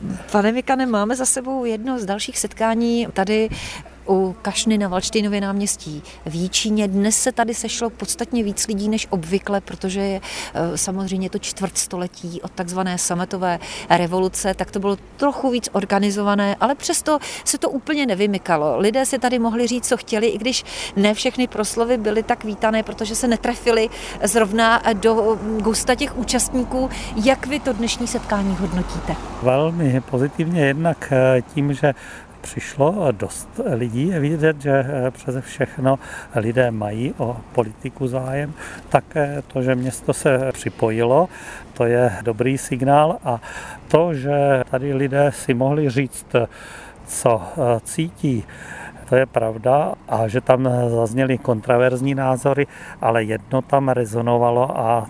Pane Mikane, máme za sebou jedno z dalších setkání tady u Kašny na Valdštejnově náměstí v Jičíně. Dnes se tady sešlo podstatně víc lidí než obvykle, protože je samozřejmě to čtvrtstoletí od takzvané sametové revoluce, tak to bylo trochu víc organizované, ale přesto se to úplně nevymykalo. Lidé si tady mohli říct, co chtěli, i když ne všechny proslovy byly tak vítané, protože se netrefily zrovna do gusta těch účastníků. Jak vy to dnešní setkání hodnotíte? Velmi pozitivně, jednak tím, že přišlo dost lidí, je vidět, že přeze všechno lidé mají o politiku zájem. Také to, že město se připojilo, to je dobrý signál a to, že tady lidé si mohli říct, co cítí, to je pravda a že tam zazněly kontroverzní názory, ale jedno tam rezonovalo a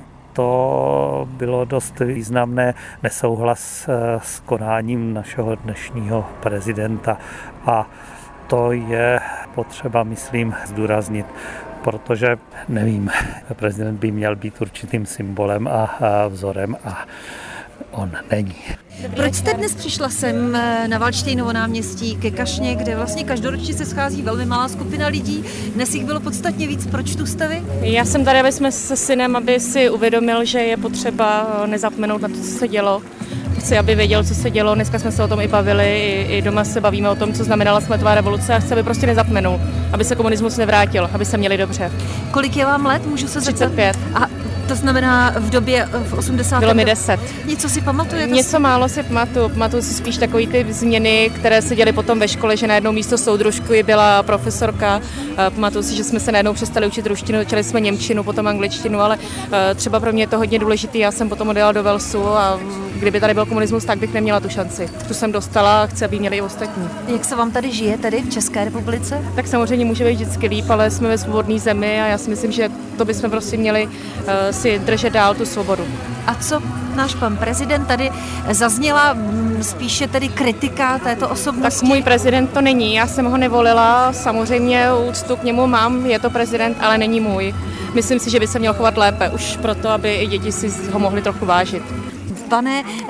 to bylo dost významné, nesouhlas s konáním našeho dnešního prezidenta a to je potřeba, myslím, zdůraznit, protože nevím, prezident by měl být určitým symbolem a vzorem a on není. Proč jste dnes přišla sem na Valdštejnovo náměstí ke Kašně, kde vlastně každoročně se schází velmi malá skupina lidí? Dnes jich bylo podstatně víc. Proč tu jste vy? Já jsem tady, aby jsme se synem, aby si uvědomil, že je potřeba nezapomenout na to, co se dělo. Chci, aby věděl, co se dělo. Dneska jsme se o tom i bavili, i doma se bavíme o tom, co znamenala sametová revoluce a chci, aby prostě nezapomenul, aby se komunismus nevrátil, aby se měli dobře. Kolik je vám let? Můžu se zeptat? 35. A to znamená v době v 80. Bylo mi 10. Něco si pamatujete? Něco málo si pamatuju. Pamatuju si spíš takový ty změny, které se děly potom ve škole, že najednou místo soudružky byla profesorka. Pamatuju si, že jsme se najednou přestali učit ruštinu, začali jsme němčinu, potom angličtinu, ale třeba pro mě je to hodně důležitý. Já jsem potom odjela do Velsu a kdyby tady byl komunismus, tak bych neměla tu šanci. Tu jsem dostala a chci, aby měli i ostatní. Jak se vám tady žije tedy v České republice? Tak samozřejmě může být vždycky líp, ale jsme ve svobodné zemi a já si myslím, že to bychom prostě měli si držet dál tu svobodu. A co náš pan prezident? Tady zazněla spíše tedy kritika této osobnosti. Tak můj prezident to není, já jsem ho nevolila, samozřejmě úctu k němu mám, je to prezident, ale není můj. Myslím si, že by se měl chovat lépe, už proto, aby i děti si ho mohli trochu vážit. Pane